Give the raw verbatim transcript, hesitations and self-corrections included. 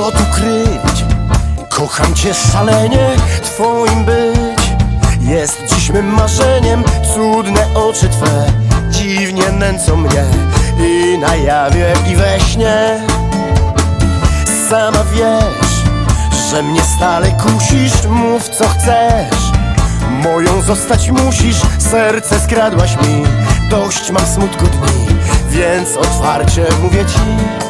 co tu kryć? Kocham cię szalenie, twoim być jest dziś mym marzeniem. Cudne oczy twe dziwnie nęcą mnie i na jawie, i we śnie. Sama wiesz, że mnie stale kusisz. Mów co chcesz, moją zostać musisz. Serce skradłaś mi, dość mam smutku dni, więc otwarcie mówię ci: